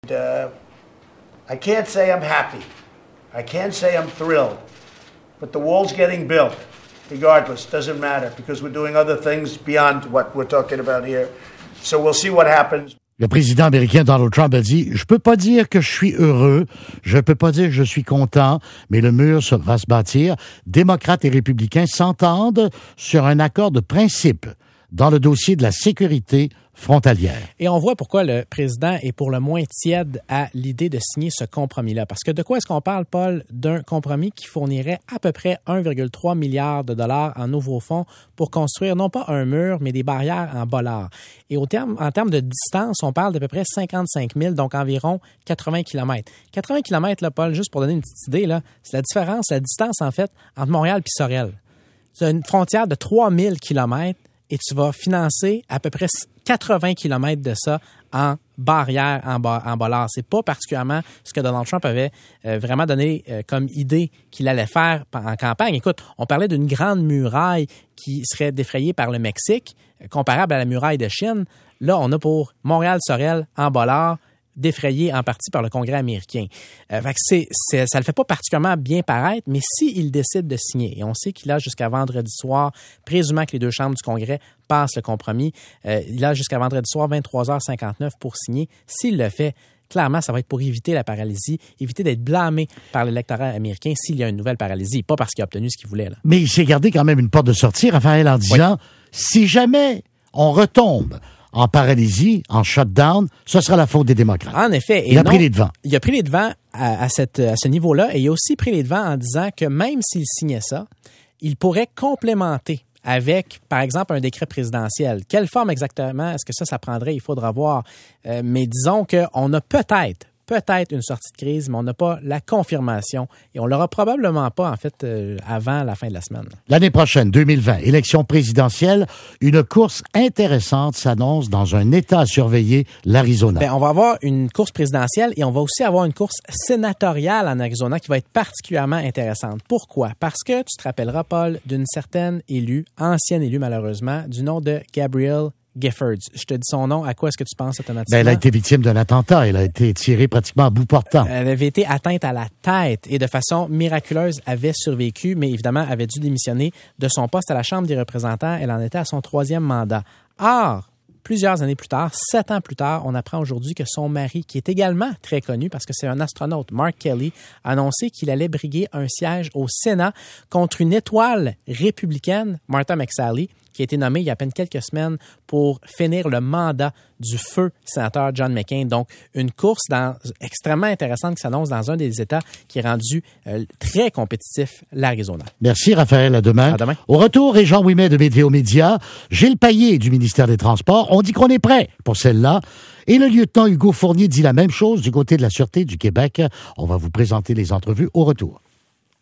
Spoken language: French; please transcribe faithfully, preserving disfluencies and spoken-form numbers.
Uh, I can't say I'm happy. I can't say I'm thrilled. But the wall's getting built. Regardless, doesn't matter because we're doing other things beyond what we're talking about here. So we'll see what happens. Le président américain Donald Trump a dit « Je peux pas dire que je suis heureux, je peux pas dire que je suis content, mais le mur va se bâtir. Démocrates et républicains s'entendent sur un accord de principe dans le dossier de la sécurité frontalière. » Et on voit pourquoi le président est pour le moins tiède à l'idée de signer ce compromis-là. Parce que de quoi est-ce qu'on parle, Paul? D'un compromis qui fournirait à peu près un virgule trois milliard de dollars en nouveaux fonds pour construire non pas un mur, mais des barrières en bollard. Et au terme, en termes de distance, on parle d'à peu près cinquante-cinq mille, donc environ quatre-vingts kilomètres. quatre-vingts kilomètres, là, Paul, juste pour donner une petite idée, là, c'est la différence, la distance, en fait, entre Montréal et Sorel. C'est une frontière de trois mille kilomètres. Et tu vas financer à peu près quatre-vingts kilomètres de ça en barrière, en, ba- en bollard. C'est pas particulièrement ce que Donald Trump avait euh, vraiment donné euh, comme idée qu'il allait faire en campagne. Écoute, on parlait d'une grande muraille qui serait défrayée par le Mexique, euh, comparable à la muraille de Chine. Là, on a pour Montréal-Sorel en bollard, défrayé en partie par le Congrès américain. Euh, fait que c'est, c'est, ça le fait pas particulièrement bien paraître, mais s'il décide de signer, et on sait qu'il a jusqu'à vendredi soir, présumant que les deux chambres du Congrès passent le compromis, euh, il a jusqu'à vendredi soir, vingt-trois heures cinquante-neuf pour signer. S'il le fait, clairement, ça va être pour éviter la paralysie, éviter d'être blâmé par l'électorat américain s'il y a une nouvelle paralysie, pas parce qu'il a obtenu ce qu'il voulait. Là. Mais il s'est gardé quand même une porte de sortie, Raphaël, en disant, oui. si jamais on retombe en paralysie, en shutdown, ce sera la faute des démocrates. En effet. Et il a non, pris les devants. Il a pris les devants à, à, cette, à ce niveau-là et il a aussi pris les devants en disant que même s'il signait ça, il pourrait complémenter avec, par exemple, un décret présidentiel. Quelle forme exactement est-ce que ça, ça prendrait? Il faudra voir. Euh, mais disons qu'on a peut-être peut-être une sortie de crise, mais on n'a pas la confirmation et on l'aura probablement pas, en fait, euh, avant la fin de la semaine. L'année prochaine, deux mille vingt, élection présidentielle, une course intéressante s'annonce dans un État à surveiller, l'Arizona. Bien, on va avoir une course présidentielle et on va aussi avoir une course sénatoriale en Arizona qui va être particulièrement intéressante. Pourquoi? Parce que tu te rappelleras, Paul, d'une certaine élue, ancienne élue malheureusement, du nom de Gabrielle Giffords. Je te dis son nom. À quoi est-ce que tu penses automatiquement? Ben, elle a été victime d'un attentat. Elle a été tirée pratiquement à bout portant. Elle avait été atteinte à la tête et de façon miraculeuse avait survécu, mais évidemment avait dû démissionner de son poste à la Chambre des représentants. Elle en était à son troisième mandat. Or, plusieurs années plus tard, sept ans plus tard, on apprend aujourd'hui que son mari, qui est également très connu parce que c'est un astronaute, Mark Kelly, a annoncé qu'il allait briguer un siège au Sénat contre une étoile républicaine, Martha McSally, qui a été nommée il y a à peine quelques semaines pour finir le mandat du feu sénateur John McCain. Donc, une course dans, extrêmement intéressante qui s'annonce dans un des États qui est rendu euh, très compétitif, l'Arizona. Merci, Raphaël. À demain. À demain. Au retour, et Jean Ouimet de Météo Média, Gilles Payet du ministère des Transports. On dit qu'on est prêt pour celle-là. Et le lieutenant Hugo Fournier dit la même chose du côté de la Sûreté du Québec. On va vous présenter les entrevues au retour.